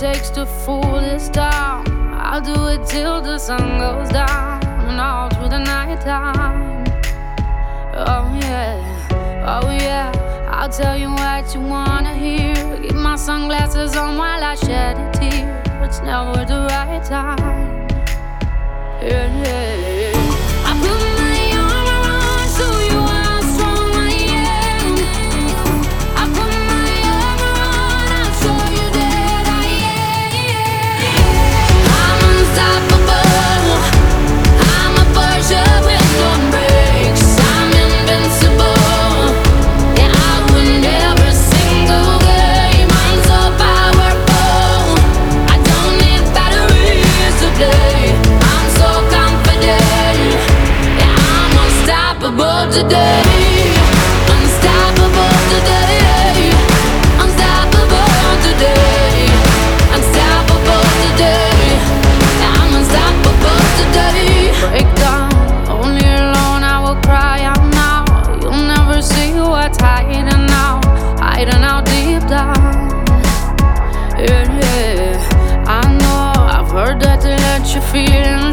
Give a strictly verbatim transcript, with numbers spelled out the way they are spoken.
takes to fool this town. I'll do it till the sun goes down and all through the night time. Oh yeah, oh yeah, I'll tell you what you wanna hear. Keep my sunglasses on while I shed a tear. It's never the right time. Yeah, yeah, yeah. I put my arm around, show you how strong I am. I put my arm around, I'll show you that I am. I'm unstoppable. I'm a Porsche with no brakes. I'm invincible. Yeah, I win every single game. I'm so powerful. I don't need batteries to play. I'm so confident. Yeah, I'm unstoppable today. Unstoppable today. Unstoppable today. Unstoppable today. Yeah, I'm unstoppable today. Break down, only alone I will cry out now. You'll never see what's hiding out, hiding out deep down. Yeah, yeah, I know, I've heard that they let you feel